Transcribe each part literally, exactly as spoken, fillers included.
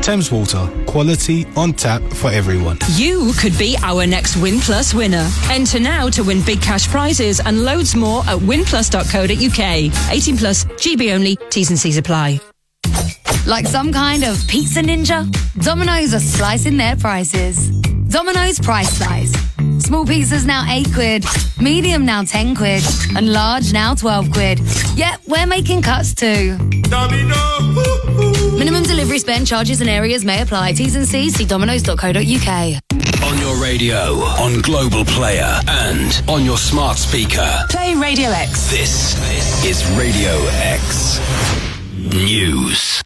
Thames Water, quality on tap for everyone. You could be our next Win Plus winner. Enter now to win big cash prizes and loads more at win plus dot co dot uk. eighteen plus, G B only, T's and C's apply. Like some kind of pizza ninja, Domino's are slicing their prices. Domino's Price Slice. Small pizzas now eight quid, medium now ten quid, and large now twelve quid. Yep, we're making cuts too. Domino! Minimum delivery spend, charges and areas may apply. T's and C's, see dominos dot co dot uk. On your radio, on Global Player, and on your smart speaker. Play Radio X. This is Radio X News.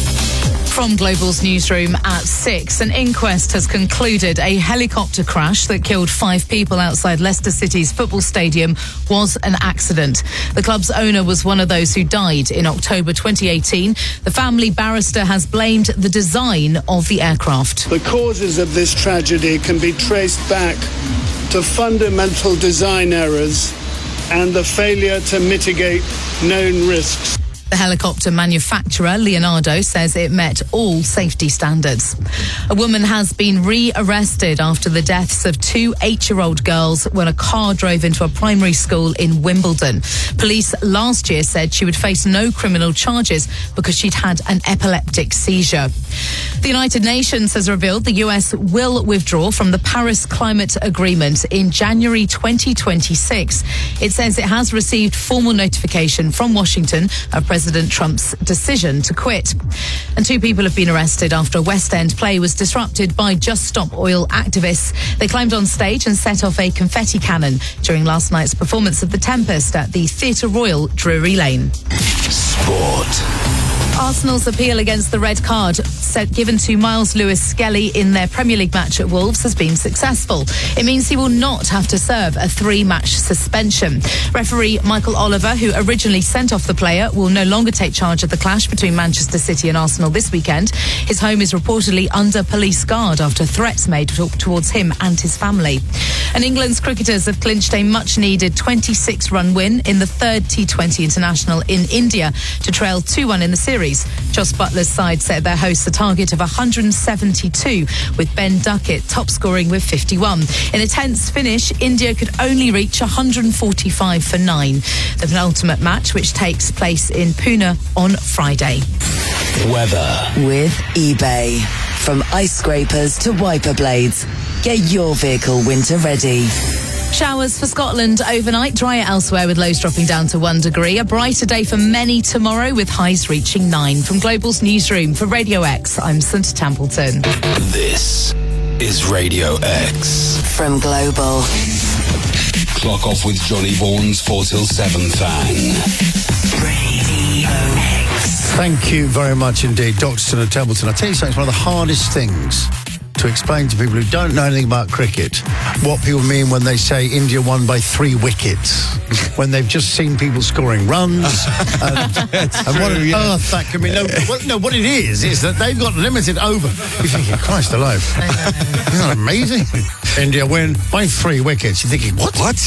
From Global's newsroom at six, an inquest has concluded a helicopter crash that killed five people outside Leicester City's football stadium was an accident. The club's owner was one of those who died in October twenty eighteen. The family barrister has blamed the design of the aircraft. The causes of this tragedy can be traced back to fundamental design errors and the failure to mitigate known risks. The helicopter manufacturer, Leonardo, says it met all safety standards. A woman has been re-arrested after the deaths of two eight-year-old girls when a car drove into a primary school in Wimbledon. Police last year said she would face no criminal charges because she'd had an epileptic seizure. The United Nations has revealed the U S will withdraw from the Paris Climate Agreement in January twenty twenty-six. It says it has received formal notification from Washington of President Trump's decision to quit. And two people have been arrested after a West End play was disrupted by Just Stop Oil activists. They climbed on stage and set off a confetti cannon during last night's performance of The Tempest at the Theatre Royal, Drury Lane. Sport. Arsenal's appeal against the red card set given to Miles Lewis-Skelly in their Premier League match at Wolves has been successful. It means he will not have to serve a three-match suspension. Referee Michael Oliver, who originally sent off the player, will no longer take charge of the clash between Manchester City and Arsenal this weekend. His home is reportedly under police guard after threats made t- towards him and his family. And England's cricketers have clinched a much-needed twenty-six run win in the third T twenty International in India to trail two one in the series. Jos Buttler's side set their hosts a target of one hundred seventy-two, with Ben Duckett top scoring with fifty-one. In a tense finish, India could only reach one hundred forty-five for nine. The penultimate match, which takes place in Pune on Friday. Weather. With eBay. From ice scrapers to wiper blades, get your vehicle winter ready. Showers for Scotland overnight, drier elsewhere with lows dropping down to one degree. A brighter day for many tomorrow with highs reaching nine. From Global's newsroom for Radio X, I'm Santa Templeton. This is Radio X. From Global. Clock off with Johnny Vaughan's four till seven thang. Radio X. Thank you very much indeed, Doctor Santa Templeton. I'll tell you something, it's one of the hardest things to explain to people who don't know anything about cricket what people mean when they say India won by three wickets, when they've just seen people scoring runs. and, and what on yeah. earth that can mean? No, what, no, what it is, is that they've got limited over. You're thinking, Christ alive. Isn't that amazing? India win by three wickets. You're thinking, what? What?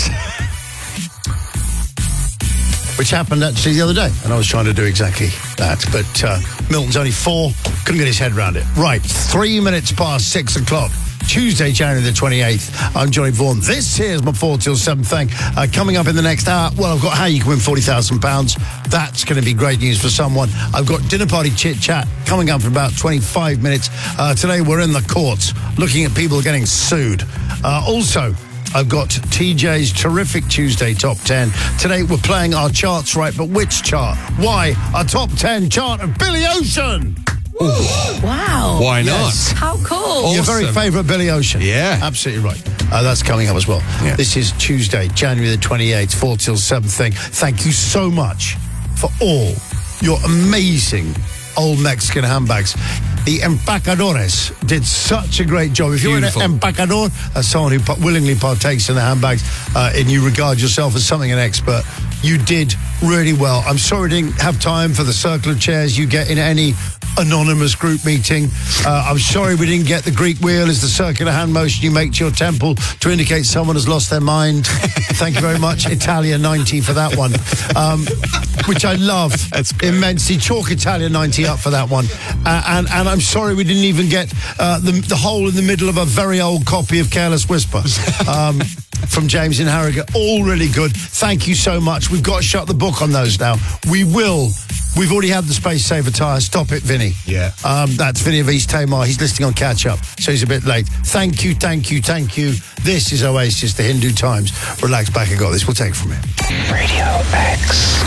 Which happened actually the other day, and I was trying to do exactly that. But uh, Milton's only four, couldn't get his head around it. Right, three minutes past six o'clock, Tuesday, January the twenty-eighth. I'm Johnny Vaughan. This here's my four till seven thing. Uh, coming up in the next hour, well, I've got how you can win forty thousand pounds. That's going to be great news for someone. I've got dinner party chit-chat coming up for about twenty-five minutes. Uh, today, we're in the courts looking at people getting sued. Uh, also, I've got T J's terrific Tuesday Top ten. Today we're playing our charts right, but which chart? Why? Our Top ten chart of Billy Ocean! Ooh. Wow. Why not? Yes. How cool. Awesome. Your very favourite Billy Ocean. Yeah. Absolutely right. Uh, that's coming up as well. Yeah. This is Tuesday, January the twenty-eighth, four till seven thing. Thank you so much for all your amazing old Mexican handbags. The Empacadores did such a great job. If you're Beautiful. an empacador, that's someone who willingly partakes in the handbags, uh, and you regard yourself as something an expert, you did really well. I'm sorry we didn't have time for the circle of chairs you get in any anonymous group meeting. Uh, I'm sorry we didn't get the Greek wheel as the circular hand motion you make to your temple to indicate someone has lost their mind. Thank you very much, Italia ninety, for that one. Um, which I love immensely. Chalk Italia ninety up for that one. Uh, and, and I'm sorry we didn't even get uh, the, the hole in the middle of a very old copy of Careless Whisper. Um, from James in Harrogate. All really good. Thank you so much. We've got to shut the book on those now. We will. We've already had the Space Saver tyre. Stop it, Vinny. Yeah. Um, that's Vinny of East Tamar. He's listening on catch up, so he's a bit late. Thank you, thank you, thank you. This is Oasis, the Hindu Times. Relax back, I got this. We'll take it from here. Radio X.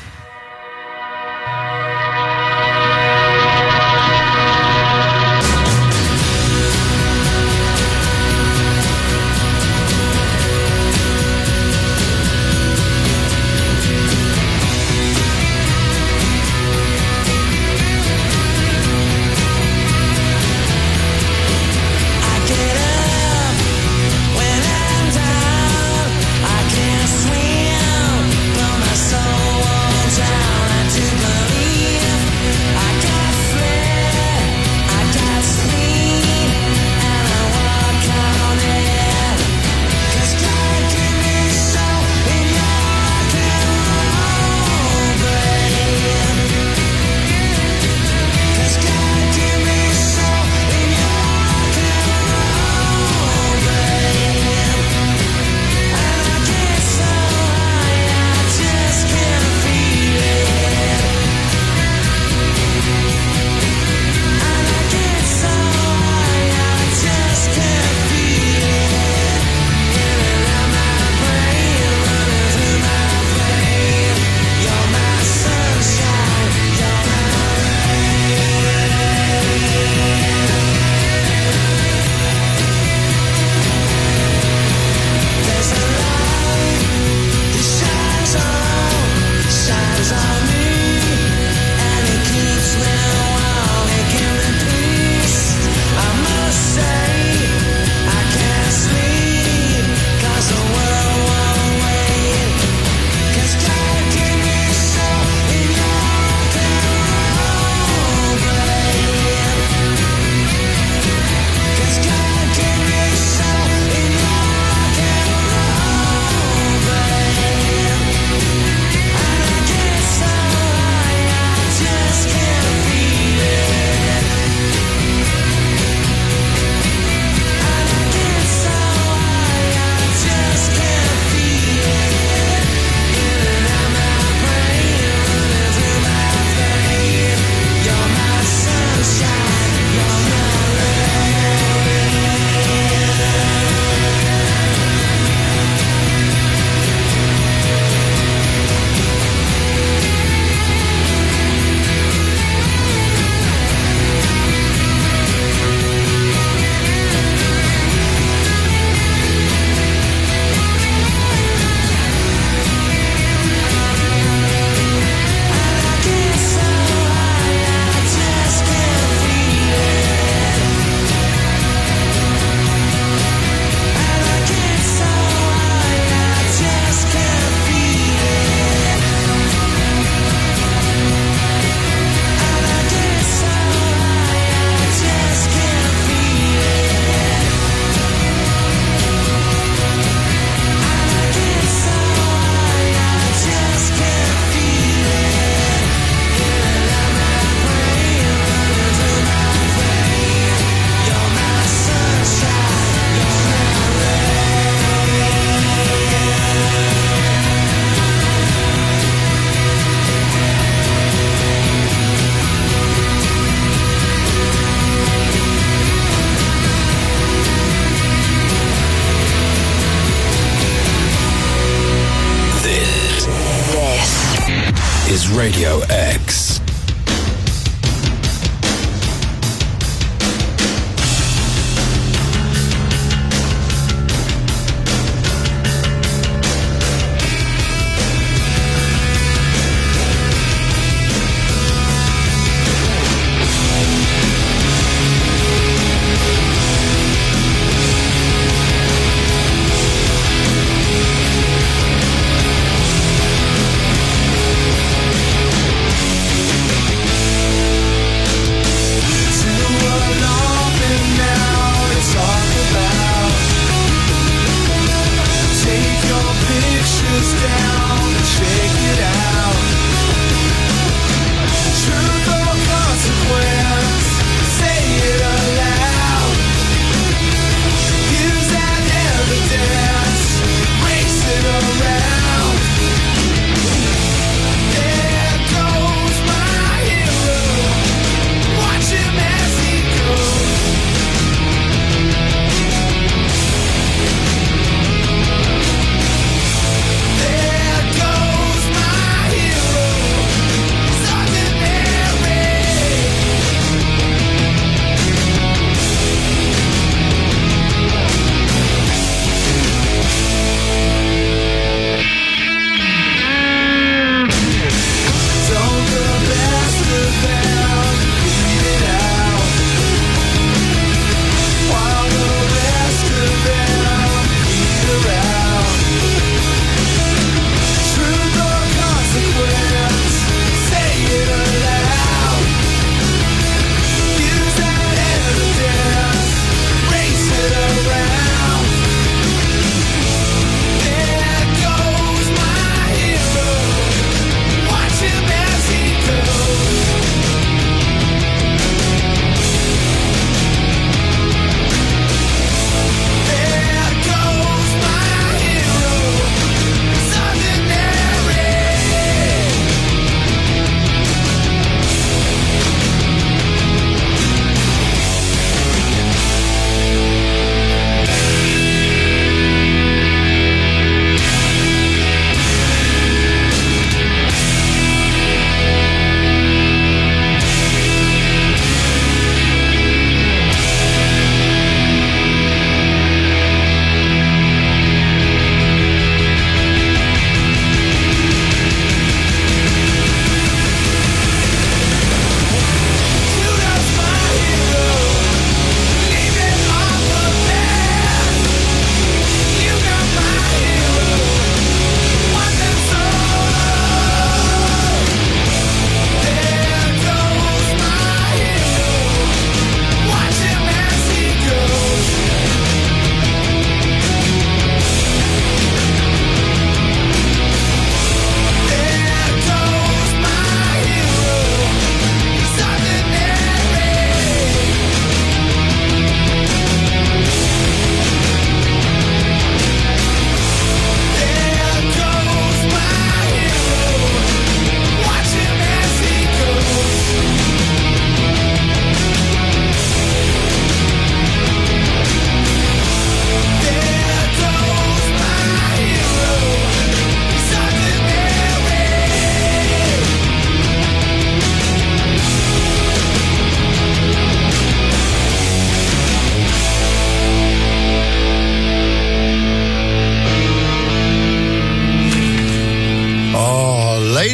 Radio X.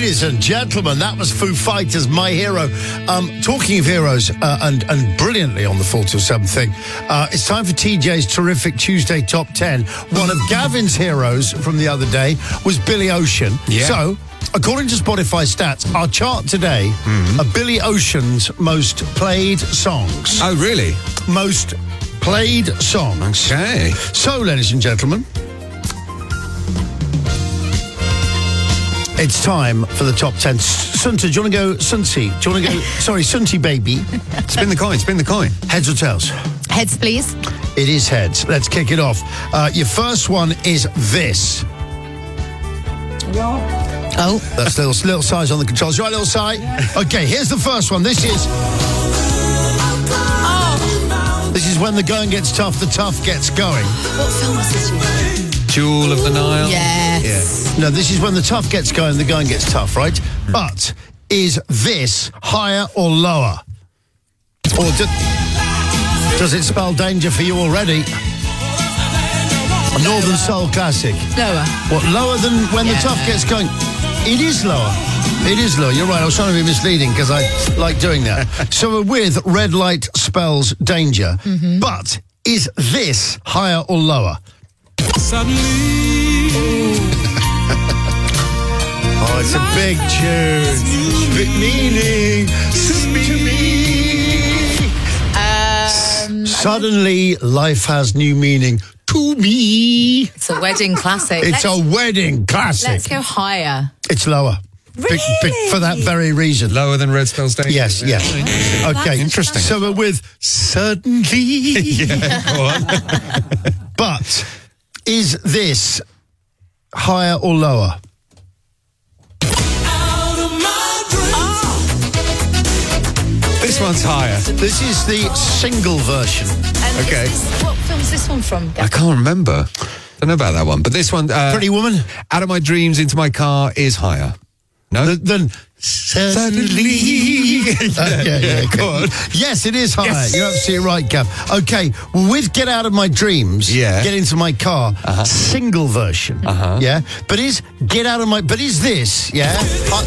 Ladies and gentlemen, that was Foo Fighters, My Hero. Um, talking of heroes, uh, and, and brilliantly on the four till seven thing, uh, it's time for T J's terrific Tuesday Top ten. One of Gavin's heroes from the other day was Billy Ocean. Yeah. So, according to Spotify stats, our chart today Mm-hmm. are Billy Ocean's most played songs. Oh, really? Most played songs. Okay. So, ladies and gentlemen, it's time for the top ten. Sunta, do you want to go, Sunti? Do you want to go, sorry, Sunti baby? Spin the coin, spin the coin. Heads or tails? Heads, please. It is heads. Let's kick it off. Uh, your first one is this. Oh. That's little, little size on the controls. Right, little size? Okay, here's the first one. This is... Oh. This is when the going gets tough, the tough gets going. What film was this? Jewel of the Nile. Yes. No, this is when the tough gets going, the going gets tough, right? But is this higher or lower? Or do, does it spell danger for you already? A Northern Soul classic. Lower. What, lower than when Yeah. the tough gets going? It is lower. It is lower. You're right. I was trying to be misleading because I like doing that. So we're with red light spells danger. Mm-hmm. But is this higher or lower? Oh, it's a big tune. Big meaning to me. Um, Suddenly, life has new meaning to me. it's a wedding classic. It's let's, a wedding classic. let's go higher. It's lower. Big, big, for that very reason. Lower than Red Spells Danger. Yes, yes. Okay. Interesting. So we're with suddenly. Yeah, go on. But is this higher or lower? This one's higher. This is the single version. And Okay. Is this, what film's this one from? I can't remember. Don't know about that one. But this one, uh, Pretty Woman? Out of My Dreams Into My Car is higher. No? Th- Then suddenly. Uh, yeah, yeah, Go on. Yes, it is higher. Yes. You're absolutely right, Gav. Okay, with Get Out of My Dreams, Yeah. Get Into My Car, single version. Uh-huh. Yeah, but is Get Out of My, but is this, yeah? Uh,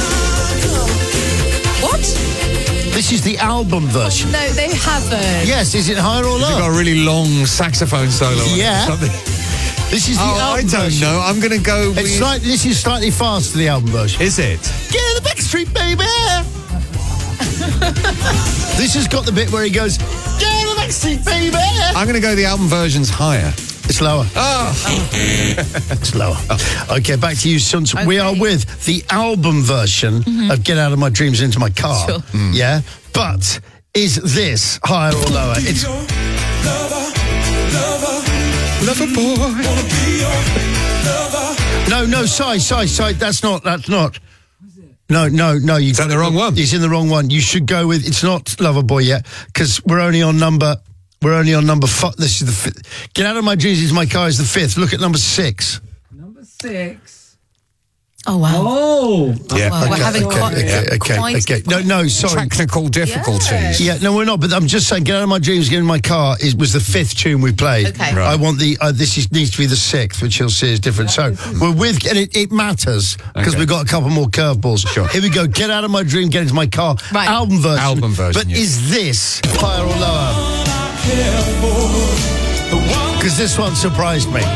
What? this is the album version. No, they haven't. Yes, is it higher or You've got lower? a really long saxophone solo. on it or Yeah. something. This is the Oh, I album don't version. know. I'm going to go with... It's slight, this is slightly faster, the album version. Is it? Get in the back street, baby! This has got the bit where he goes, get in the back street, baby! I'm going to go the album version's higher. It's lower. Oh. It's lower. Okay, back to you, Sons. We are Okay. with the album version of Get Out of My Dreams Into My Car. Sure. Yeah? But is this higher or lower? It's Lover boy. No, no, sorry, sorry, sorry. That's not, that's not. No, no, no. You Is that the wrong one? It's in the wrong one. You should go with, it's not Loverboy yet, because we're only on number, we're only on number five. This is the fifth. Get Out of My Dreams Into My Car is the fifth. Look at number six. Number six. Oh, wow. Oh. Yeah. Wow, we're having okay, quite, okay, okay, quite okay. No, no, sorry. Technical difficulties. Yeah, no, we're not. But I'm just saying, Get Out of My Dreams, Get in My Car is, was the fifth tune we played. Okay. Right. I want the, uh, this is, needs to be the sixth, which you'll see is different. So we're with, and it, it matters because Okay. we've got a couple more curveballs. Sure. Here we go. Get Out of My Dream, Get Into My Car. Right. Album version. Album version, But yes. is this higher or lower? Because this one surprised me.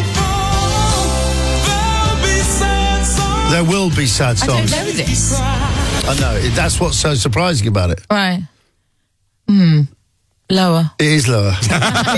There will be sad I don't songs. know this. I know. It- That's what's so surprising about it. Right. Hmm. Lower. It is lower. He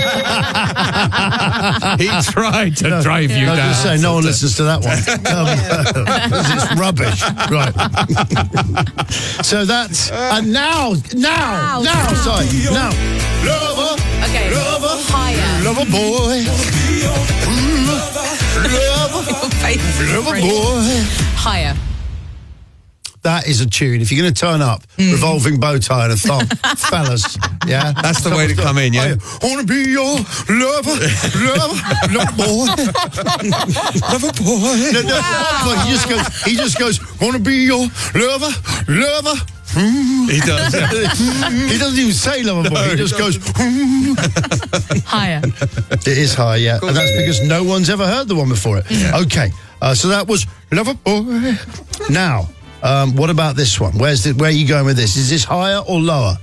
tried to drive you I was down. going to say, no one listens to that one. Um, 'cause it's rubbish. Right. So that's... And now, now, Now. now, sorry, now. Lover, Okay. lover, Higher. lover boy. Mm, Lover, lover boy. Higher. That is a tune. If you're going to turn up, revolving bow tie and a thong, fellas, yeah? That's the way to come in, yeah? I want to be your lover, lover, lover boy. Lover boy. No, no, Wow. look, he just goes, he just goes, want to be your lover, lover, He does. He doesn't even say lover boy. No, he just he goes Higher. It is high, yeah, and that's because no one's ever heard the one before it. Yeah. Okay, uh, so that was lover boy. Now, um, what about this one? Where's the, where are you going with this? Is this higher or lower?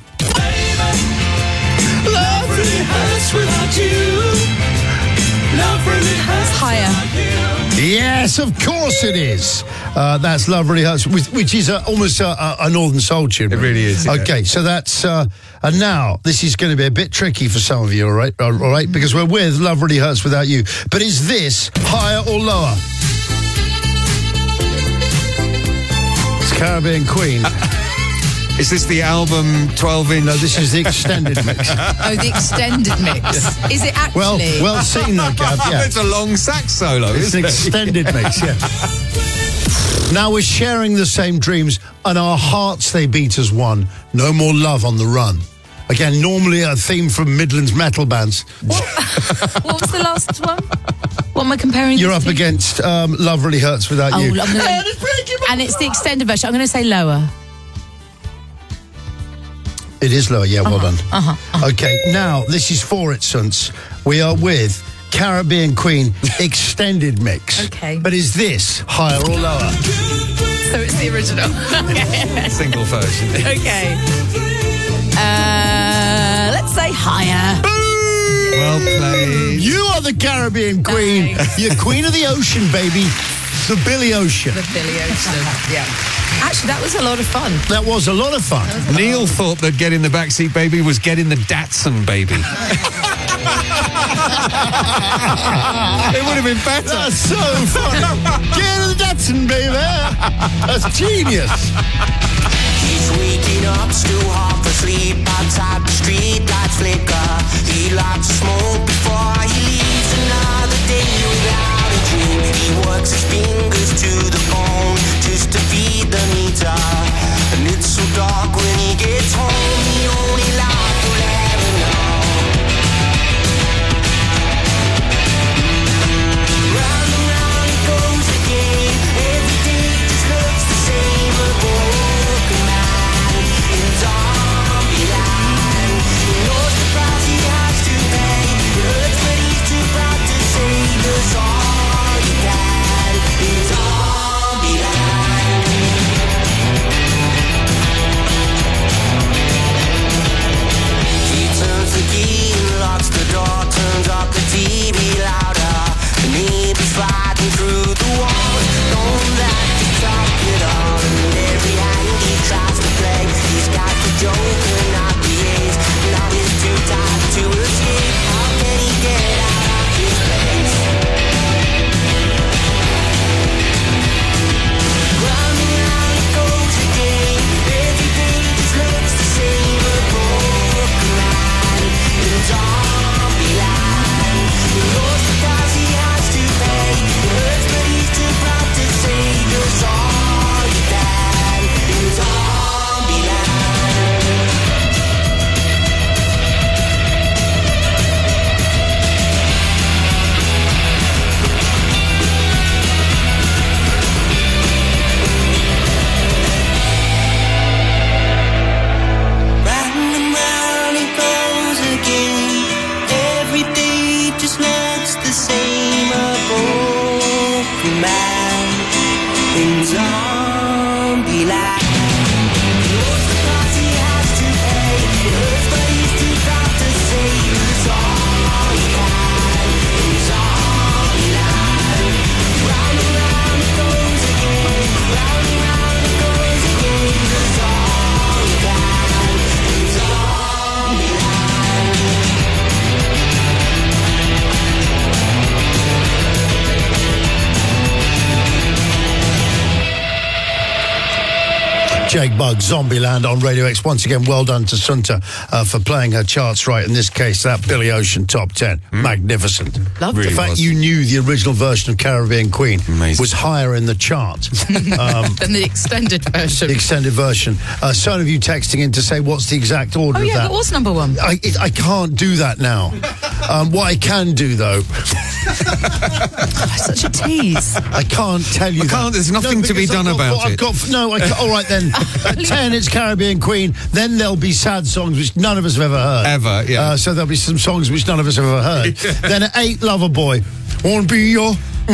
Love really hurts without you. Love really hurts. Higher. Yes, of course it is. Uh, that's Love Really Hurts, which, which is a, almost a, a, a Northern Soul tune. It really is, yeah. Okay, so that's... Uh, and now, this is going to be a bit tricky for some of you, all right? All right, because we're with Love Really Hurts Without You. But is this higher or lower? It's Caribbean Queen. Is this the album twelve inch? No, this is the extended mix. Oh, the extended mix. Is it actually? Well, well seen, though, Gav. Yeah. It's a long sax solo, It's isn't an it? extended mix, yeah. Now we're sharing the same dreams, and our hearts they beat as one. No more love on the run. Again, normally a theme from Midlands metal bands. What, what was the last one? What am I comparing? You're this up to? against um, Love Really Hurts Without Oh, You. I'm gonna, and it's the extended version. I'm going to say lower. It is lower, yeah, well Uh-huh, done. uh-huh, uh-huh. Okay, now this is For It Sunce. We are with Caribbean Queen extended mix. Okay. But is this higher or lower? So it's the original. Single version. Okay. Uh, let's say higher. Well played. You are the Caribbean Queen. Thanks. You're Queen of the Ocean, baby. The Billy Ocean. The Billy Ocean. Yeah. Actually, that was a lot of fun. That was a lot of fun. Neil thought that Get in the Backseat Baby was Get in the Datsun Baby. It would have been better. That's so fun. Get in the Datsun, baby. That's genius. He's waking up, still half asleep. Outside the street lights flicker. He likes to smoke before he leaves. Another day without a dream. He works his fingers to the bone just to feed the meter. And it's so dark when he gets home. The only life will ever know. Round and round it goes again. Every day just looks the same. A broken man in Zombieland. He knows the price he has to pay. It hurts, but he's too proud to say there's all he can in Zombieland. He turns the key and locks the door, turns up the T V louder. The neighbors fighting through the walls, don't like to talk at all. And every hand he tries to play, he's got the joke and not the ace. Now he's too tired to escape. How can he get out of his place? Round and round it goes again. Every day just looks the same. A broken man in Zombieland. He knows the price he has to pay. It hurts, but he's too proud to say there's all he can in Zombieland. Round and round it goes again. Every day just looks the same. A broken man in Zombieland. He knows the price he has to pay. It hurts, but he's too proud to say there's all he can in Zombieland. Round and round it goes again. Round and round it goes again. There's all he can in Zombieland. Jake Bugg, Zombieland on Radio X. Once again, well done to Sunta uh, for playing her charts right. In this case, that Billy Ocean top ten. Magnificent. Loved the Really fact was. you knew the original version of Caribbean Queen Amazing. was higher in the chart. um, Then the extended version. the extended version. Uh, some of you texting in to say what's the exact order Oh, of yeah, that. what was number one? I, it, I can't do that now. Um, what I can do, though, Such a tease. I can't tell you I can't, that. there's nothing no, to be because done I've got, about I've it. Got, no, I can't, all right then. At ten, it's Caribbean Queen. Then there'll be sad songs which none of us have ever heard. Ever, yeah. Uh, so there'll be some songs which none of us have ever heard. Then at eight, Lover Boy. Won't be your...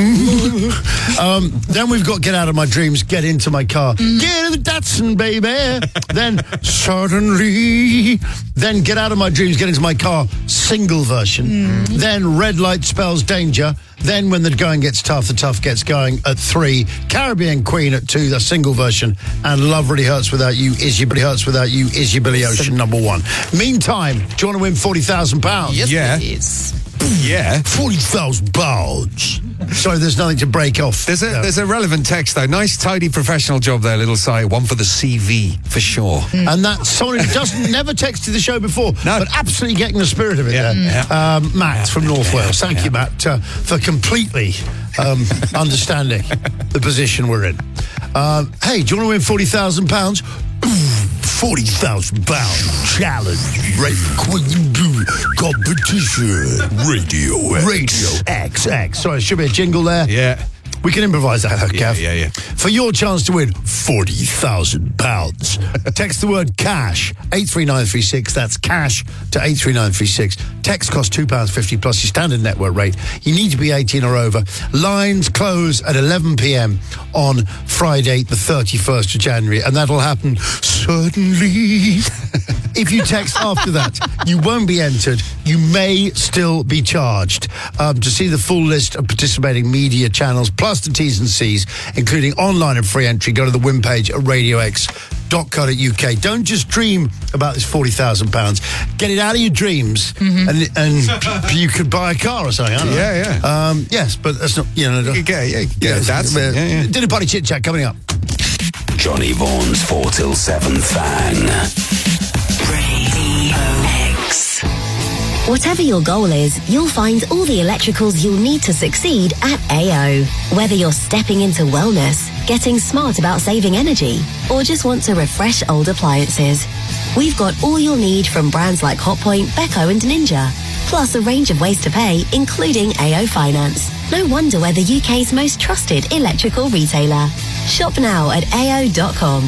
um, then we've got Get Out of My Dreams, Get Into My Car. Mm. Get in the Datsun, baby. Then Suddenly. Then Get Out of My Dreams, Get Into My Car, single version. Mm. Then Red Light Spells Danger. Then When the Going Gets Tough, the Tough Gets Going at three. Caribbean Queen at two, the single version. And Love Really Hurts Without You, Is Your Billy Hurts Without You, Is Your Billy Ocean, number one. Meantime, do you want to win forty thousand pounds? Yes, Yeah. please. Yeah. forty thousand pounds. Sorry, there's nothing to break off. There's a No. there's a relevant text though. Nice, tidy, professional job there, little side. One for the C V for sure. And that's someone who doesn't never texted the show before, No. but absolutely getting the spirit of it Yeah, there. yeah. Um, Matt from North Wales. Thank you, Matt, uh, for completely um, understanding the position we're in. Um, hey, do you want to win forty thousand pounds? forty thousand pound challenge. Right. Competition. Radio X. Radio X X. Sorry, should be a jingle there. Yeah. We can improvise that, Kev. Yeah, yeah, yeah. For your chance to win forty thousand pounds, text the word cash, eight three nine three six. That's cash to eight three nine three six. Text costs two pounds fifty plus your standard network rate. You need to be eighteen or over. Lines close at eleven p.m. on Friday, the thirty-first of January, and that'll happen suddenly. If you text after that, you won't be entered. You may still be charged. Um, to see the full list of participating media channels, plus the T's and C's, including online and free entry, go to the win page at radio x dot co dot u k. Don't just dream about this forty thousand pounds. Get it out of your dreams, mm-hmm. and and you could buy a car or something. I don't know. Yeah, yeah. Um, yes, but that's not, you know. You could get, yeah, you could get yes, that's uh, yeah, yeah. Dinner party chit chat coming up. Johnny Vaughan's four till seven thang. Radio X. Whatever your goal is, you'll find all the electricals you'll need to succeed at A O. Whether you're stepping into wellness, getting smart about saving energy, or just want to refresh old appliances, we've got all you'll need from brands like Hotpoint, Beko and Ninja, plus a range of ways to pay, including A O Finance. No wonder we're the U K's most trusted electrical retailer. Shop now at A O dot com.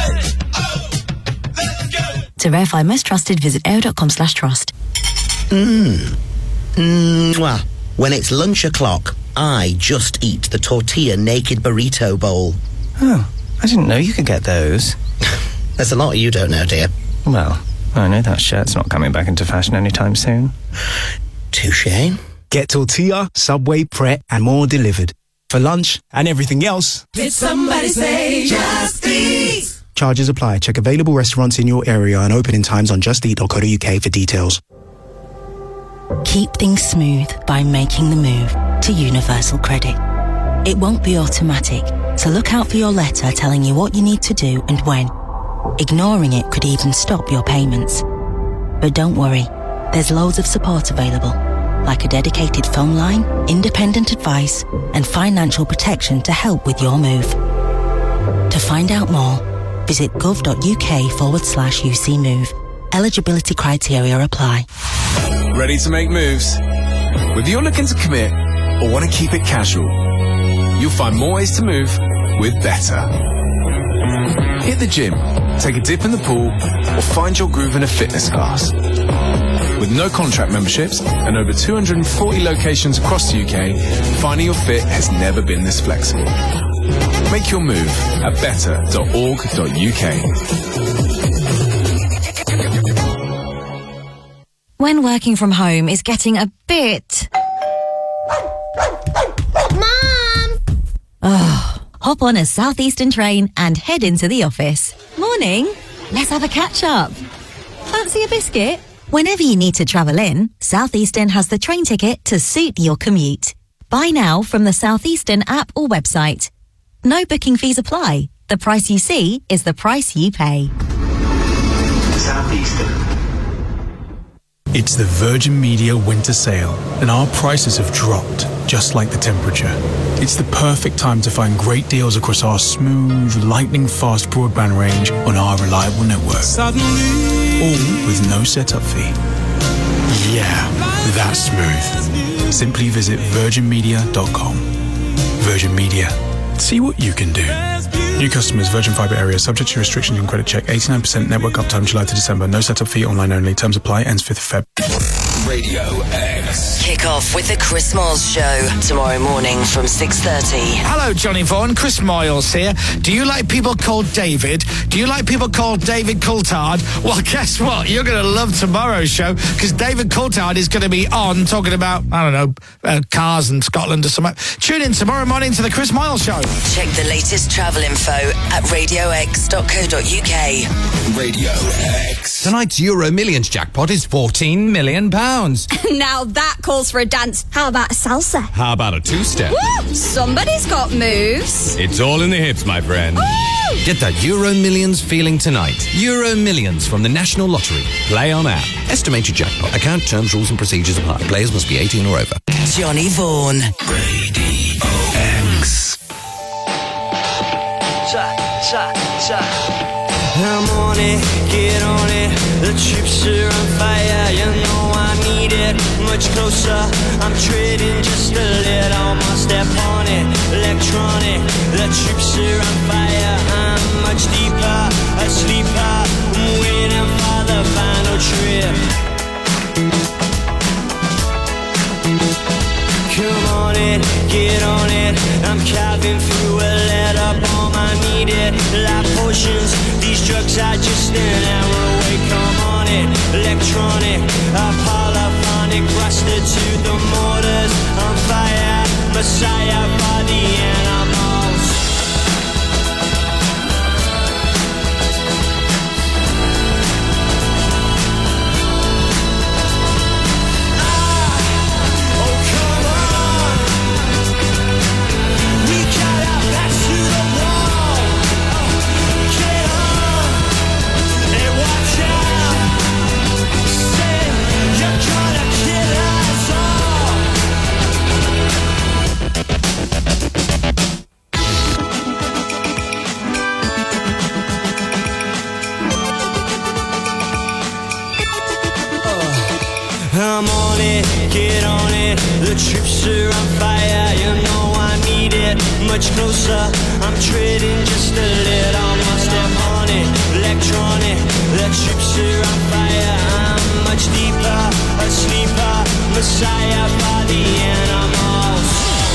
To verify most trusted, visit A O dot com slash trust. Mmm. Mwah. When it's lunch o'clock, I just eat the tortilla naked burrito bowl. Oh, I didn't know you could get those. There's a lot you don't know, dear. Well, I know that shirt's not coming back into fashion anytime soon. Touché. Get tortilla, Subway, Pret, and more delivered. For lunch and everything else. Did somebody say just eat? Charges apply. Check available restaurants in your area and opening times on just eat dot co dot u k for details. Keep things smooth by making the move to Universal Credit. It won't be automatic, so look out for your letter telling you what you need to do and when. Ignoring it could even stop your payments. But don't worry, there's loads of support available, like a dedicated phone line, independent advice, and financial protection to help with your move. To find out more, visit gov.uk forward slash UC Move. Eligibility criteria apply. Ready to make moves? Whether you're looking to commit or want to keep it casual, you'll find more ways to move with Better. Hit the gym, take a dip in the pool, or find your groove in a fitness class. With no contract memberships and over two hundred forty locations across the U K, finding your fit has never been this flexible. Make your move at better dot org dot u k. When working from home is getting a bit... Mom! Oh, hop on a Southeastern train and head into the office. Morning. Let's have a catch-up. Fancy a biscuit? Whenever you need to travel in, Southeastern has the train ticket to suit your commute. Buy now from the Southeastern app or website. No booking fees apply. The price you see is the price you pay. Southeastern. It's the Virgin Media winter sale, and our prices have dropped, just like the temperature. It's the perfect time to find great deals across our smooth, lightning-fast broadband range on our reliable network. Suddenly. All with no setup fee. Yeah, that's smooth. Simply visit virgin media dot com. Virgin Media. See what you can do. New customers, Virgin Fibre area, subject to restrictions and credit check. eighty-nine percent network uptime July to December. No setup fee, online only. Terms apply. Ends fifth of Feb. Radio X. Kick off with the Chris Miles Show tomorrow morning from six thirty. Hello, Johnny Vaughan. Chris Miles here. Do you like people called David? Do you like people called David Coulthard? Well, guess what? You're going to love tomorrow's show because David Coulthard is going to be on talking about, I don't know, uh, cars in Scotland or something. Tune in tomorrow morning to the Chris Miles Show. Check the latest travel info at radio x dot co dot u k. Radio X. Tonight's Euro Millions jackpot is fourteen million pounds. Now that calls for a dance. How about a salsa? How about a two-step? Woo! Somebody's got moves. It's all in the hips, my friend. Woo! Get that Euro Millions feeling tonight. Euro Millions from the National Lottery. Play on app. Estimated jackpot. Account terms, rules and procedures apply. Players must be eighteen or over. Johnny Vaughan. Radio X. Cha, cha, cha. I'm on it, get on it. The troops are on fire, you know I need it. Much closer, I'm treading just a little more. Step on it, electronic. The troops are on fire, I'm much deeper, a sleeper. I'm waiting for the final trip. Come on it, get on it. I'm carving through a letter bomb. I need it. Life potions, these drugs are just an hour away. Come on it, electronic, polyphonic, rusted to the mortars. On fire, messiah for the animals. I'm on it, get on it. The troops are on fire, you know I need it. Much closer, I'm treading just a little more. Step on it, electronic. The troops are on fire, I'm much deeper, a sleeper, messiah for the animals.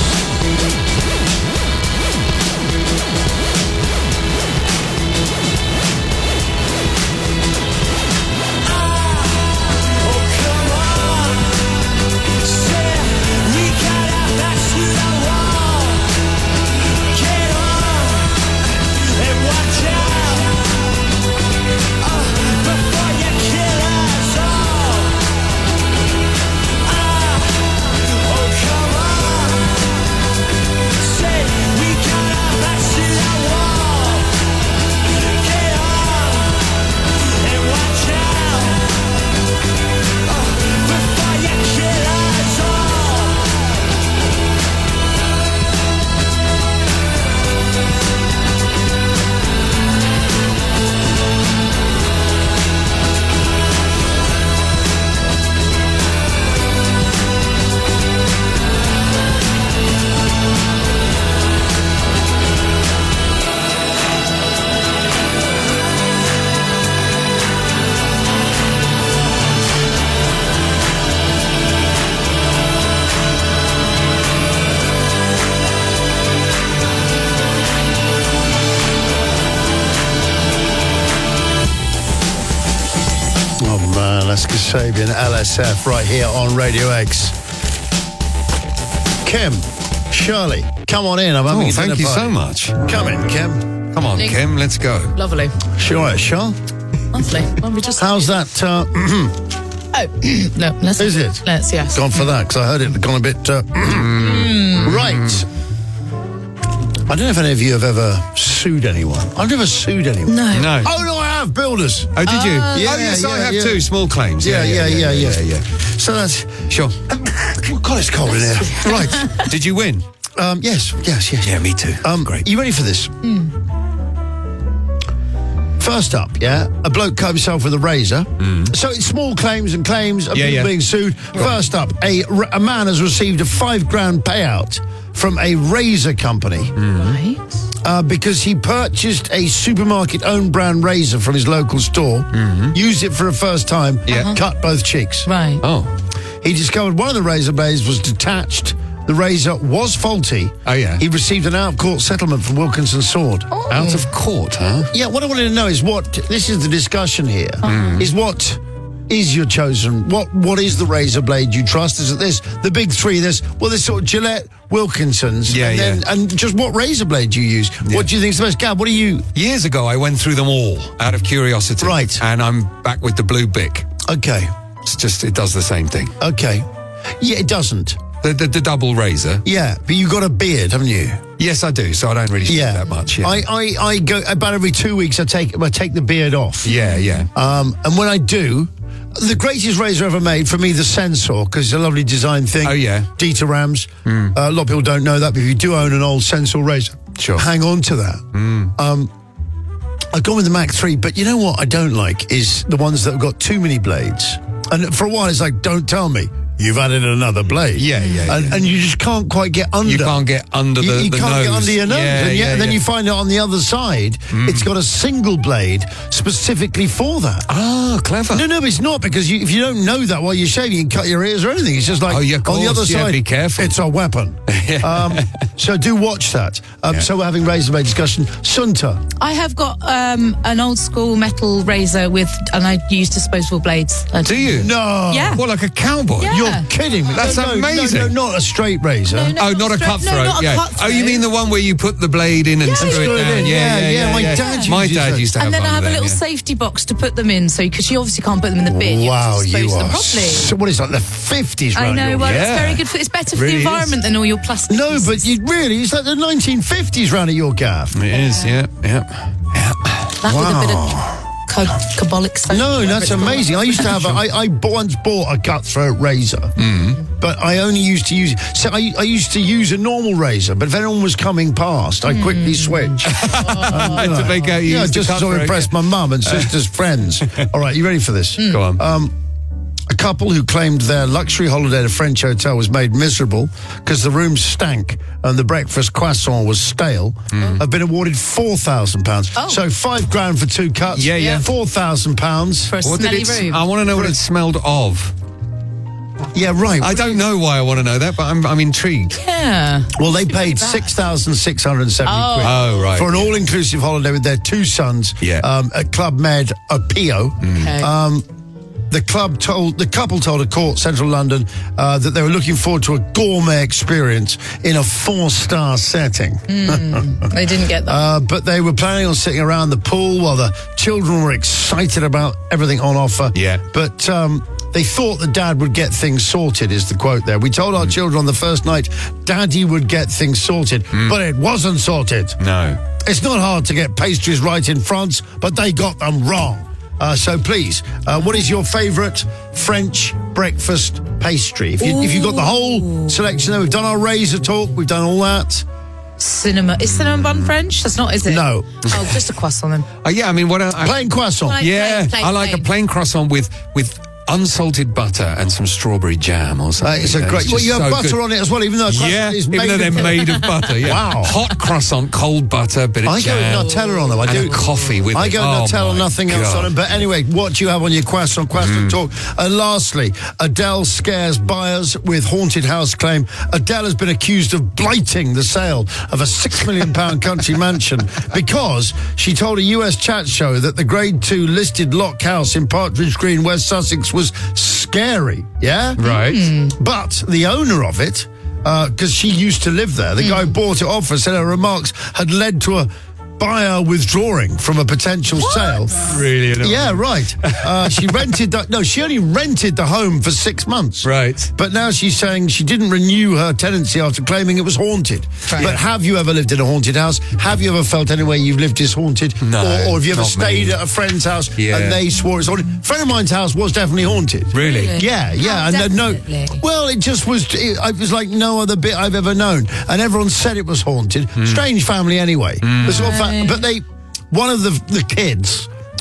Las Kasabian, L S F, right here on Radio X. Kim, Shirley, come on in. I'm having Oh, a thank dinner you party. so much. Come in, Kim. Come on, Nick. Kim, let's go. Lovely. Sure, Shar. Lovely. Well, we just. How's that? Uh, Oh, no, let's. Is it? Let's, yes. Gone for that, because I heard it gone a bit... Uh, Right. I don't know if any of you have ever sued anyone. I've never sued anyone. No. No. Oh, no, I have. Builders. Oh, did you? Uh, yeah, oh, yes, I yeah, have yeah. too. Small claims. Yeah, yeah, yeah, yeah. yeah, yeah. So that's... Sure. Oh, God, it's cold in here. Right. Did you win? Um, yes, yes, yes. Yeah, me too. Um, Great. You ready for this? First up, yeah, a bloke cut himself with a razor. So it's small claims and claims of Yeah, people yeah. being sued. First up, a, a man has received a five grand payout from a razor company. Right. Uh, because he purchased a supermarket-owned brand razor from his local store, used it for the first time, Yeah. cut both cheeks. Right. Oh. He discovered one of the razor blades was detached. The razor was faulty. Oh, yeah. He received an out-of-court settlement from Wilkinson Sword. Out of court, huh? Yeah, what I wanted to know is what, this is the discussion here, is what is your chosen, what what is the razor blade you trust? Is it this, the big three, this, well, there's sort of Gillette, Wilkinson's, Yeah, and, then, yeah. and just what razor blade do you use? What do you think is the best? Gab, what do you... Years ago, I went through them all out of curiosity. Right. And I'm back with the Blue Bic. Okay. It's just, it does the same thing. Okay. Yeah, it doesn't. The, the, the double razor. Yeah, but you've got a beard, haven't you? Yes, I do, so I don't really shave Yeah. that much. Yeah. I, I, I go, about every two weeks I take I take the beard off. yeah, yeah. Um, and when I do, the greatest razor ever made for me, the Sensor, because it's a lovely design thing. Oh, yeah. Dieter Rams. Uh, a lot of people don't know that, but if you do own an old Sensor razor, Sure. hang on to that. Um, I've gone with the Mach three, but you know what I don't like is the ones that have got too many blades. And for a while, it's like, don't tell me. You've added another blade. Yeah, yeah, And, yeah. and you just can't quite get under. You can't get under You, the, you the can't nose. get under your nose. Yeah, and, yet, yeah, and then yeah. you find out on the other side, it's got a single blade specifically for that. Ah, clever. No, no, it's not, because you, if you don't know that while you're shaving, you can cut your ears or anything. It's just like, Oh, yeah, of on the course. other Yeah, side, be careful. it's a weapon. um, so do watch that. Um, Yeah. So we're having razor blade discussion. Sunta. I have got um, an old school metal razor with, and I use disposable blades. I Do you? No. Yeah. What, like a cowboy? Yeah. You're kidding me. That's no, no, amazing. No, no, not a straight razor. No, no. Oh, not a straight- cutthroat. no, not a yeah. cutthroat. Oh, you mean the one where you put the blade in and Yeah, screw screw it it down? in. Yeah, Yeah, yeah, yeah, my yeah. dad My uses dad that. used to have And then one I have of a them, little yeah. safety box to put them in, so because you obviously can't put them in the bin. Wow, you, have to you dispose are. them properly. So what is that? The fifties, I round know, your- well, Yeah. it's very good for, it's better for Really the is. environment than all your plastic No, pieces. but you really, it's like the nineteen fifties round at your gaff. It is, yeah, yeah. that with a bit of ca- cabolic soap. No, whatever that's it's called. amazing. I used to have, a, I, I b- once bought a cutthroat razor, but I only used to use, so I, I used to use a normal razor, but if anyone was coming past, I quickly switch. to make out you Yeah, used to just to cutthroat, impress my mum and sister's friends. All right, you ready for this? Go on. Um, a couple who claimed their luxury holiday at a French hotel was made miserable because the room stank and the breakfast croissant was stale have been awarded four thousand pounds. Oh. So five grand for two cuts. Yeah, yeah. four thousand pounds. For a What did smelly it s- room. I want to know what it smelled of. Yeah, right. I don't know why I want to know that, but I'm, I'm intrigued. Yeah. Well, they paid six thousand six hundred seventy Oh. quid Oh, right. for an all-inclusive holiday with their two sons Yeah. um, at Club Med Opio. Okay. Um, the club told the couple told a court, Central London, uh, that they were looking forward to a gourmet experience in a four-star setting. They didn't get that. Uh, but they were planning on sitting around the pool while the children were excited about everything on offer. Yeah. But um, they thought that Dad would get things sorted, is the quote there. We told our children on the first night Daddy would get things sorted, but it wasn't sorted. No. It's not hard to get pastries right in France, but they got them wrong. Uh, so please, uh, what is your favourite French breakfast pastry? If, you, if you've got the whole selection there, we've done our razor talk, we've done all that. Cinema. Is cinnamon bun French? That's not, is it? No. Oh, just a croissant then. Uh, yeah, I mean, what? I, Plain croissant. Plain- yeah, plain, I like plain. a plain croissant with with unsalted butter and some strawberry jam or Uh, something. it's a It's great. just Well, you have so butter good. on it as well, even though a croissant Yeah, is even made though of they're made of butter. Yeah. Wow. Hot croissant, cold butter, bit of I go with jam. Nutella on them. I and do a coffee with I it. go Oh, Nutella, my nothing else God. on them. But anyway, what do you have on your croissant? Croissant talk. And lastly, Adele scares buyers with haunted house claim. Adele has been accused of blighting the sale of a six million pound country mansion because she told a U S chat show that the Grade Two listed Lock House in Partridge Green, West Sussex, was scary. Yeah, Right. But the owner of it, because she used to live there, the guy who bought it off her said her remarks had led to a buyer withdrawing from a potential sale. Really annoying. Yeah, right. Uh, she rented the, no, she only rented the home for six months. Right. But now she's saying she didn't renew her tenancy after claiming it was haunted. Right. But have you ever lived in a haunted house? Have you ever felt anywhere you've lived is haunted? No, Or, or have you ever not stayed me. at a friend's house Yeah. and they swore it's haunted? A friend of mine's house was definitely haunted. Really? Yeah, yeah. Oh, and uh, no, definitely. well, it just was, it, it was like no other bit I've ever known. And everyone said it was haunted. Hmm. Strange family anyway. The sort of fa- but they, one of the, the kids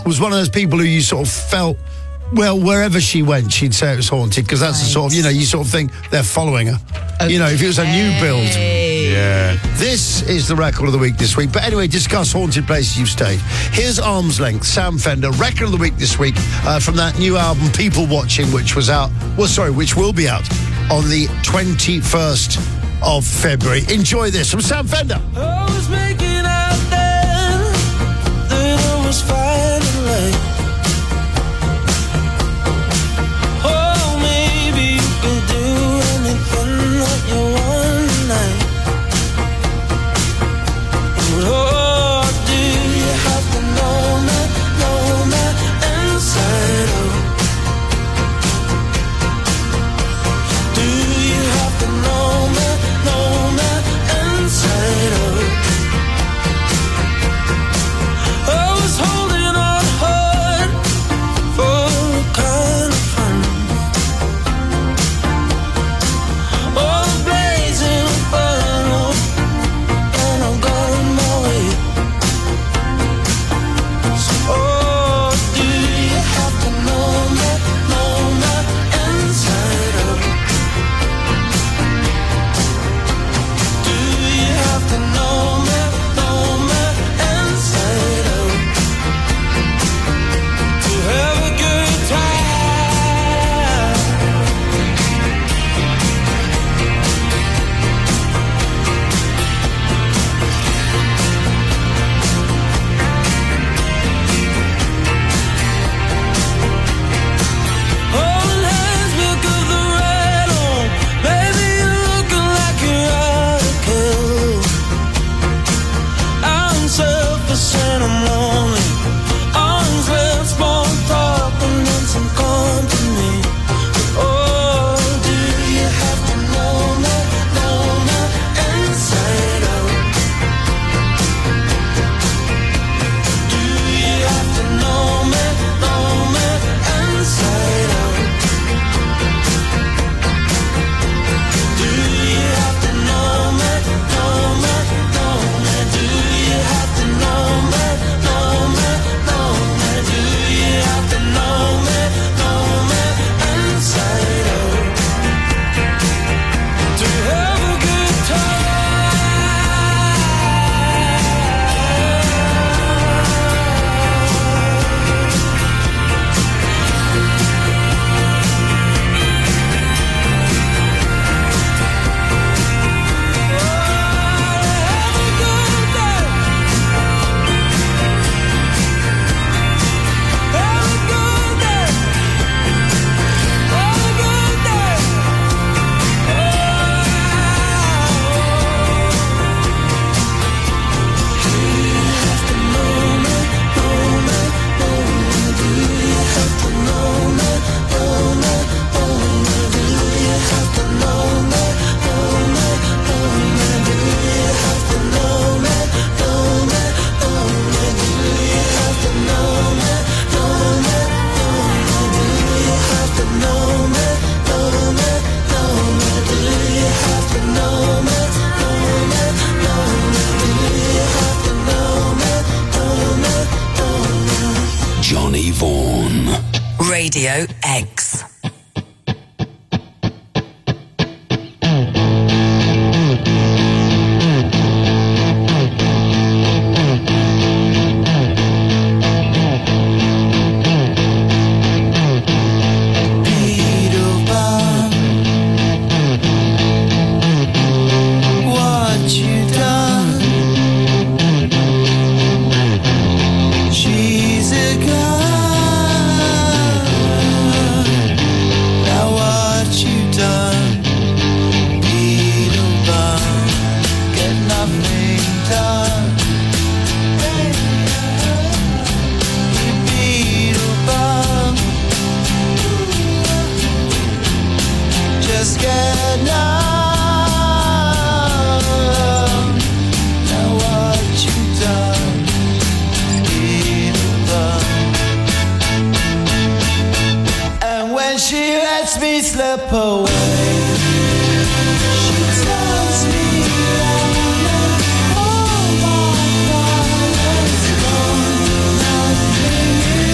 was one of those people who you sort of felt, well, wherever she went, she'd say it was haunted, because that's the sort of, you know, you sort of think they're following her. Okay. You know, if it was a new build. Yeah. This is the record of the week this week. But anyway, discuss haunted places you've stayed. Here's Arm's Length, Sam Fender, record of the week this week uh, from that new album, People Watching, which was out, well, sorry, which will be out on the twenty-first of February. Enjoy this from Sam Fender. I was making out then, then I was finding light. Oh, maybe you can do anything that you want tonight. But oh, do you have to know me, know me inside out? Do you have to know me, know me inside out? I was holding on hard for a kind of fun. Oh, blazing fun, and I'm going my way. So, oh, do you have to know me, know me inside out? Do you have to know me, know me inside out? To have a good time. Holding hands because the red on. Baby, you're looking like you're out of kill. I'm selfish and I'm lonely. Arms left, small talk, and then some company. Oh, do you have to know me, know me inside out? Do you have to know me, know me inside out? Do you have to know me, know me, know me? Do you have to know me, know me, know me? Do you have to know me, know me inside out? To have a good time. Johnny Vaughan. Radio X. What you done? She's a girl. Now what you done? Beetle bum, get nothing done. You beetle bum, just get numb. Now what you done? Beetle bum. And when she lets me slip away, she tells me all my problems gone. Nothing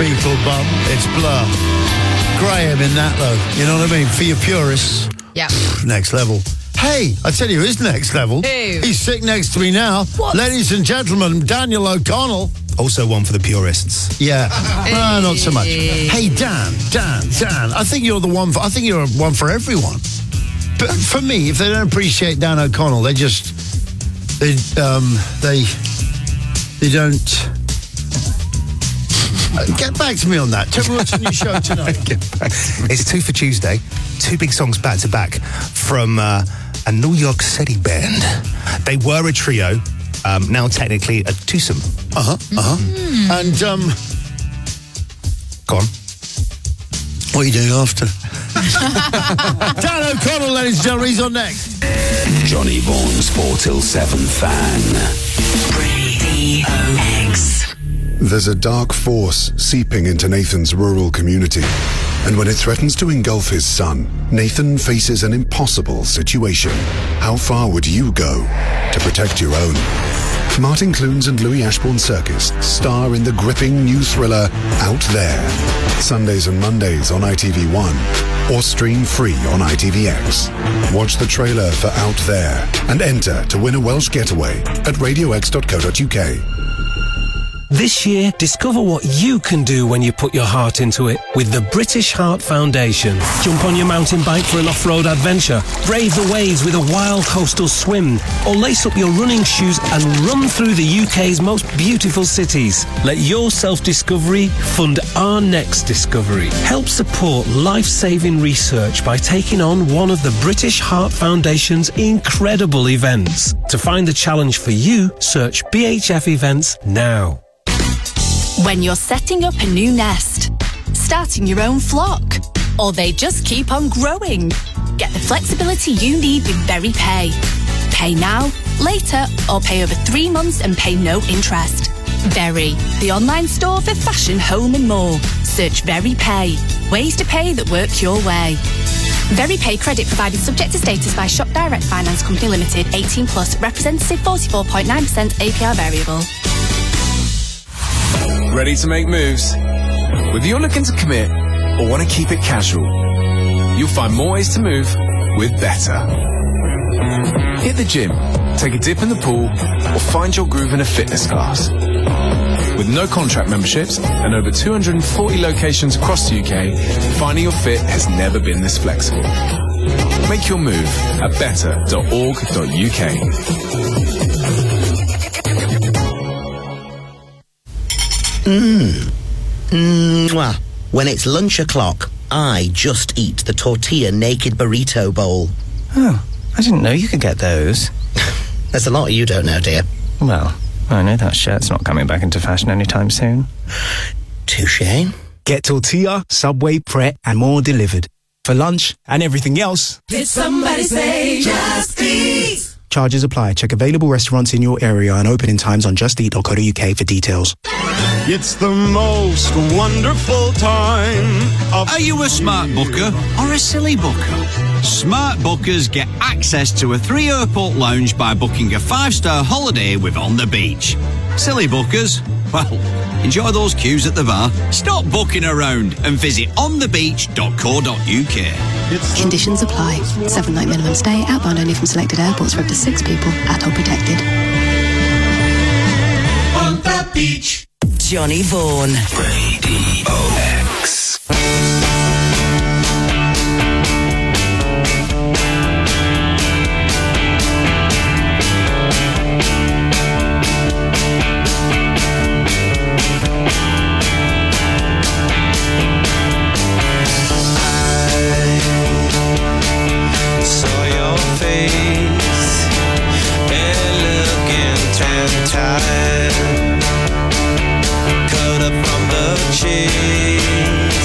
people, Bum. It's Blur. Graham in that, though. You know what I mean? For your purists. Yeah. Next level. Hey, I tell you who's next level. Who? He's sitting next to me now. What? Ladies and gentlemen, Daniel O'Connell. Also one for the purists. Yeah. No, not so much. Hey, Dan, Dan, Dan. I think you're the one for, I think you're one for everyone. But for me, if they don't appreciate Dan O'Connell, they just, they, um, they, they don't. Uh, get back to me on that. Tell me what's on your show tonight. It's two for Tuesday. Two big songs back to back from uh, a New York City band. They were a trio, um, now technically a twosome. Uh huh. Uh huh. Mm. And um, go on. What are you doing after? Dan O'Connell, ladies and gentlemen, he's on next. Johnny Vaughan's four till seven fan. Radio X. There's a dark force seeping into Nathan's rural community. And when it threatens to engulf his son, Nathan faces an impossible situation. How far would you go to protect your own? Martin Clunes and Louis Ashbourne Circus star in the gripping new thriller Out There. Sundays and Mondays on I T V one or stream free on I T V X. Watch the trailer for Out There and enter to win a Welsh getaway at radio x dot co dot u k. This year, discover what you can do when you put your heart into it with the British Heart Foundation. Jump on your mountain bike for an off-road adventure, brave the waves with a wild coastal swim, or lace up your running shoes and run through the U K's most beautiful cities. Let your self-discovery fund our next discovery. Help support life-saving research by taking on one of the British Heart Foundation's incredible events. To find the challenge for you, search B H F events now. When you're setting up a new nest, starting your own flock, or they just keep on growing, get the flexibility you need with VeryPay. Pay now, later, or pay over three months and pay no interest. Very, the online store for fashion, home and more. Search VeryPay. Ways to pay that work your way. VeryPay credit provided subject to status by Shop Direct Finance Company Limited, eighteen plus, representative forty-four point nine percent A P R variable. Ready to make moves? Whether you're looking to commit or want to keep it casual, you'll find more ways to move with better. Hit the gym, take a dip in the pool, or find your groove in a fitness class. With no contract memberships and over two hundred forty locations across the U K, finding your fit has never been this flexible. Make your move at better dot org dot u k. Mmm. Mwah. When it's lunch o'clock, I just eat the tortilla naked burrito bowl. Oh, I didn't know you could get those. There's a lot you don't know, dear. Well, I know that shirt's not coming back into fashion anytime soon. Touché. Get tortilla, Subway, Pret, and more delivered. For lunch and everything else. Did somebody say Just Eat? Charges apply. Check available restaurants in your area and opening times on just eat dot co dot u k for details. It's the most wonderful time of... Are you a smart booker or a silly booker? Smart bookers get access to a three-airport lounge by booking a five-star holiday with On the Beach. Silly bookers, well, enjoy those queues at the bar. Stop booking around and visit on the beach dot co dot u k. Conditions apply. Seven-night minimum stay, outbound only from selected airports for up to six people, at all protected. On the beach. Johnny Vaughan. Radio X. Saw your face, and looking tan-tired, cut up from the cheese.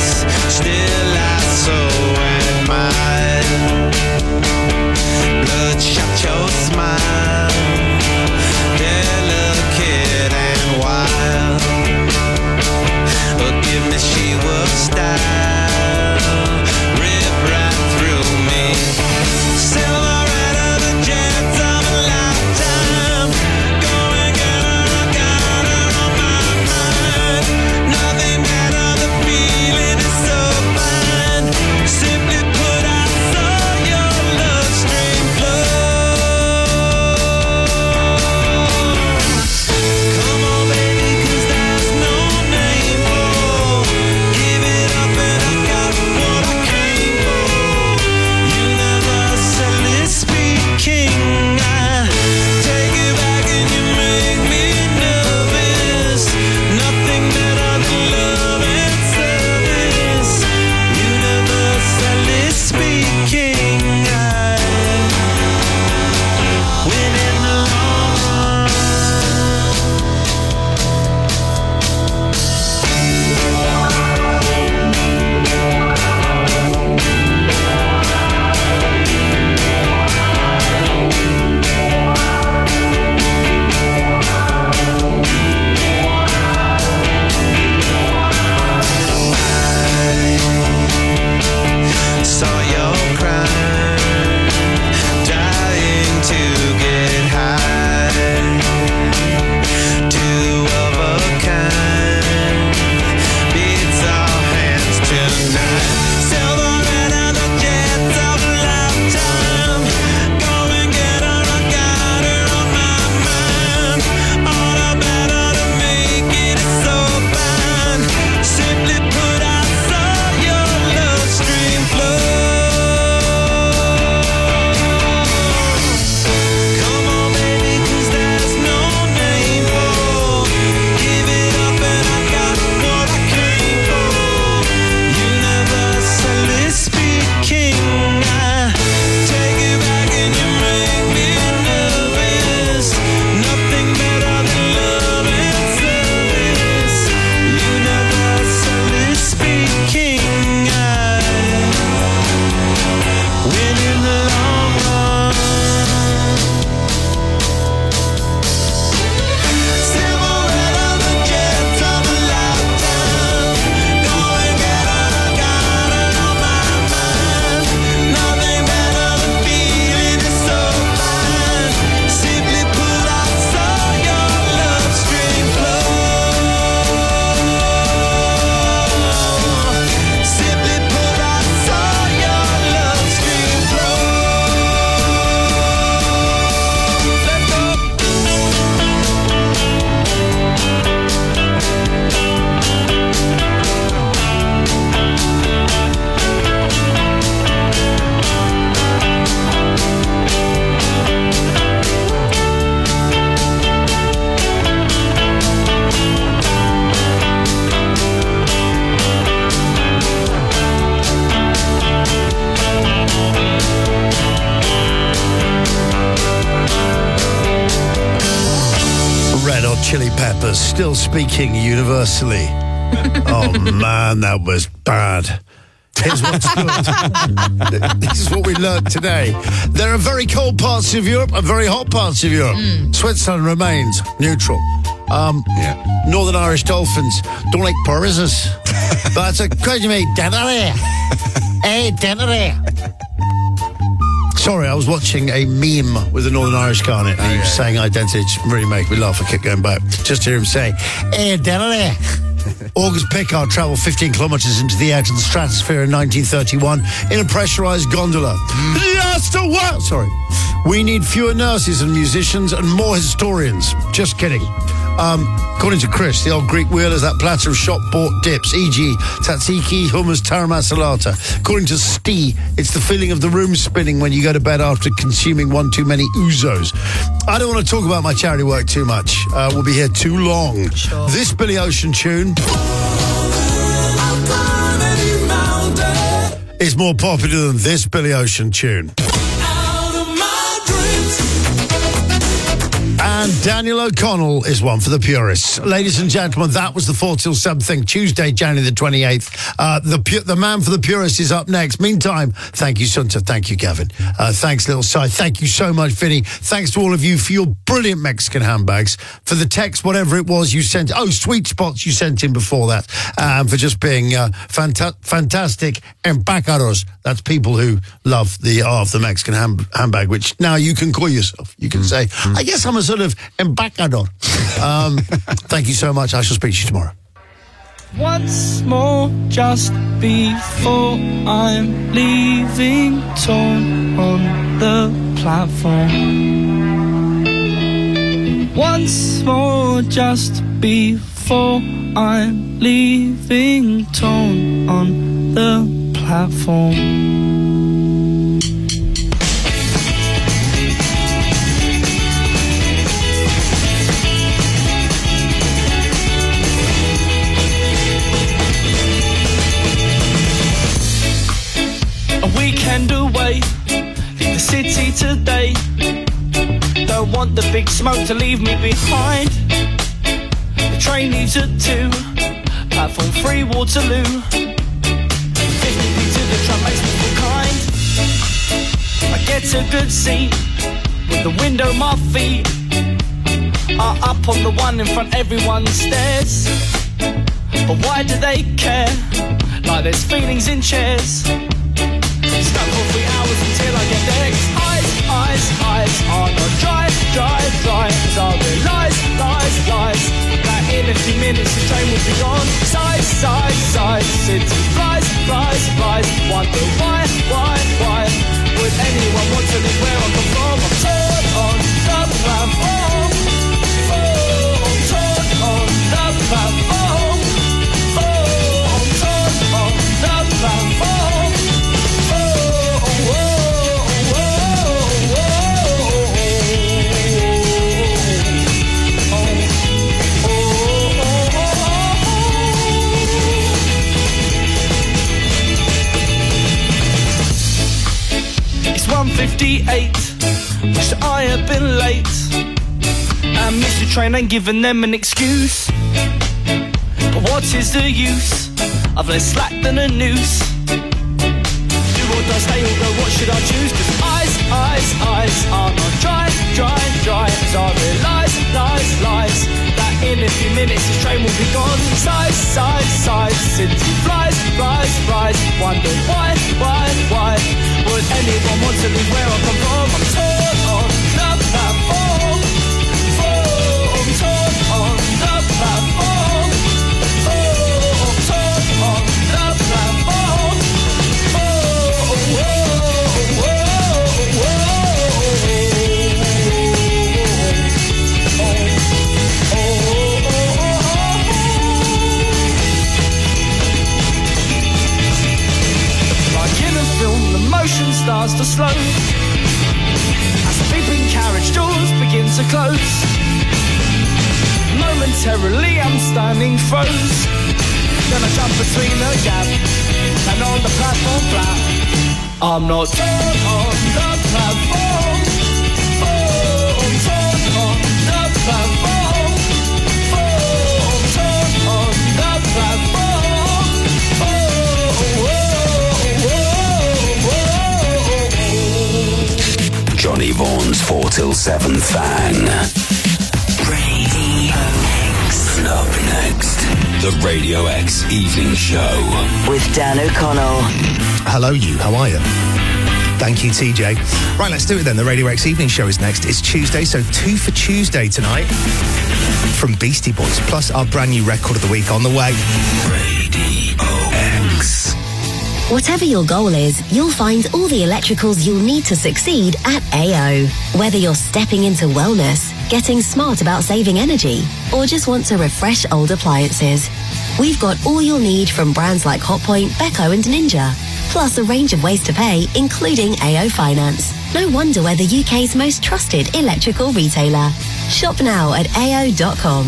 Hot Chili Peppers, still speaking universally. Oh, man, that was bad. Here's what's good. This is what we learned today. There are very cold parts of Europe and very hot parts of Europe. Mm. Switzerland remains neutral. Um, yeah. Northern Irish Dolphins don't like purposes. But it's a question, mate. Dinner. Hey, dinner. Sorry, I was watching a meme with a Northern Irish guy on it, and he was saying identity. It really made me laugh. I kept going back just to hear him say, "Hey, dinner." August Pickard travelled fifteen kilometres into the air to the stratosphere in nineteen thirty-one in a pressurised gondola. Just a what? Sorry. We need fewer nurses and musicians and more historians. Just kidding. Um, according to Chris, the old Greek wheel is that platter of shop-bought dips, for example tzatziki, hummus, tarama salata. According to Steve, it's the feeling of the room spinning when you go to bed after consuming one too many ouzos. I don't want to talk about my charity work too much. Uh, we'll be here too long. Sure. This Billy Ocean tune is more popular than this Billy Ocean tune. And Daniel O'Connell is one for the purists. Ladies and gentlemen, that was the four till seven thing, Tuesday, January the twenty-eighth. Uh, the pu- the man for the purists is up next. Meantime, thank you, Sunta. Thank you, Gavin. Uh, thanks, Little Si. Thank you so much, Vinny. Thanks to all of you for your brilliant Mexican handbags, for the text, whatever it was you sent. Oh, sweet spots you sent in before that. And um, for just being uh, fanta- fantastic empacados. That's people who love the art of the Mexican ham- handbag, which now you can call yourself. You can mm. say, I guess I'm a sort of embacador. Um, thank you so much. I shall speak to you tomorrow. Once more, just before I'm leaving, torn on the platform. Once more, just before I'm leaving, torn on the platform. Weekend away, leave the city today. Don't want the big smoke to leave me behind. The train leaves at two, platform three, Waterloo. fifty p to the tram makes me feel kind. I get a good seat with the window, my feet are up on the one in front, everyone stares. But why do they care? Like there's feelings in chairs. Stuck for three hours until I get there. Cause eyes, eyes, eyes are not dry, dry, dry. Cause I realise, lies, lies, that in a few minutes the train will be gone. Sighs, sighs, sighs, city flies, flies, flies. Wonder why, why, why would anyone want to live where I come from? I'm torn on the platform. Oh, I'm torn on the platform. Oh, I'm torn on the platform. one fifty-eight, wish that I had been late and missed the train and given them an excuse. But what is the use? I've less slack than a noose. Do or do I stay or go, what should I choose? Cause eyes, eyes, eyes are not dry, dry, dry. As I realise, lies, lies, that in a few minutes this train will be gone. Sighs, sighs, sighs, city flies, flies, flies. Wonder why, why, why would anyone want to live where I come from? I'm torn on the platform. Oh, I'm torn on the platform. Oh, I'm torn on the platform. Oh, oh, oh, oh, like in a film, the motion starts to slow as the beeping carriage doors begin to close. Momentarily I'm standing froze, then I jump between the gap and on the platform flat. I'm not torn on the platform. Oh, I'm torn on the platform. till seven Fan. Radio X. And up next, the Radio X Evening Show. With Dan O'Connell. Hello, you. How are you? Thank you, T J. Right, let's do it then. The Radio X Evening Show is next. It's Tuesday, so two for Tuesday tonight from Beastie Boys, plus our brand new record of the week on the way. Radio X. Whatever your goal is, you'll find all the electricals you'll need to succeed at A O. Whether you're stepping into wellness, getting smart about saving energy, or just want to refresh old appliances, we've got all you'll need from brands like Hotpoint, Beko and Ninja. Plus a range of ways to pay, including A O Finance. No wonder we're the U K's most trusted electrical retailer. Shop now at A O dot com.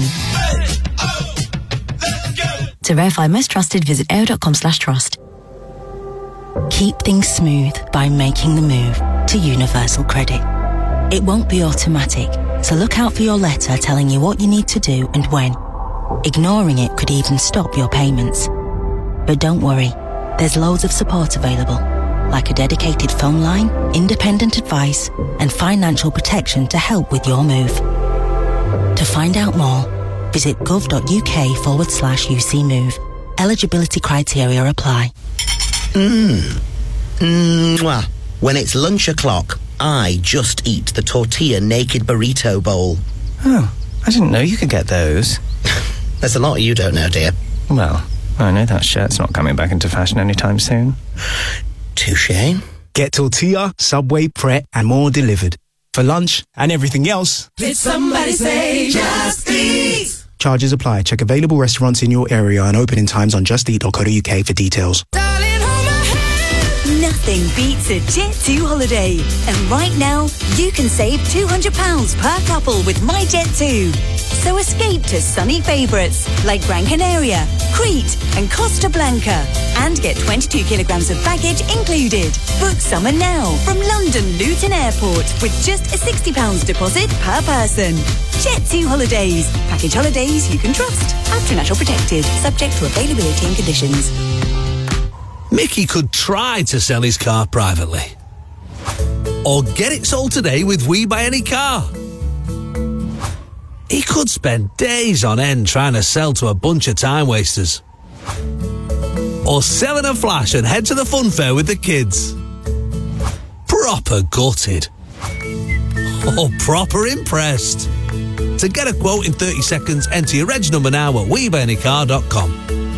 To verify most trusted, visit A O dot com slash trust. Keep things smooth by making the move to Universal Credit. It won't be automatic, so look out for your letter telling you what you need to do and when. Ignoring it could even stop your payments. But don't worry. There's loads of support available, like a dedicated phone line, independent advice, and financial protection to help with your move. To find out more, visit gov.uk forward slash UC move. Eligibility criteria apply. Mmm. Mwah. When it's lunch o'clock, I just eat the tortilla naked burrito bowl. Oh, I didn't know you could get those. There's a lot you don't know, dear. Well, I know that shirt's not coming back into fashion anytime soon. Touché. Get tortilla, Subway, Pret, and more delivered. For lunch and everything else. Did somebody say just eat? Charges apply. Check available restaurants in your area and opening times on just eat dot co dot uk for details. Nothing beats a Jet two holiday. And right now, you can save two hundred pounds per couple with My Jet two. So escape to sunny favourites like Gran Canaria, Crete and Costa Blanca. And get twenty-two kilograms of baggage included. Book summer now from London Luton Airport with just a sixty pounds deposit per person. Jet two Holidays. Package holidays you can trust. After national protected. Subject to availability and conditions. Mickey could try to sell his car privately. Or get it sold today with We Buy Any Car. He could spend days on end trying to sell to a bunch of time wasters. Or sell in a flash and head to the fun fair with the kids. Proper gutted. Or proper impressed. To get a quote in thirty seconds, enter your reg number now at we buy any car dot com.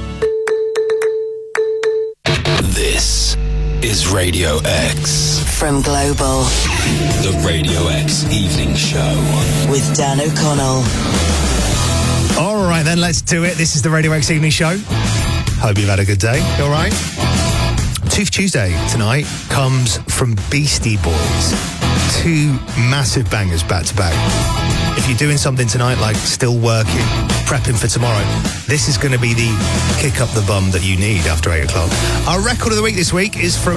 This is Radio X. From Global. The Radio X Evening Show. With Dan O'Connell. All right, then, let's do it. This is the Radio X Evening Show. Hope you've had a good day. You all right? Tooth Tuesday tonight comes from Beastie Boys. Two massive bangers back to back. If you're doing something tonight like still working, prepping for tomorrow, this is going to be the kick up the bum that you need after eight o'clock. Our record of the week this week is from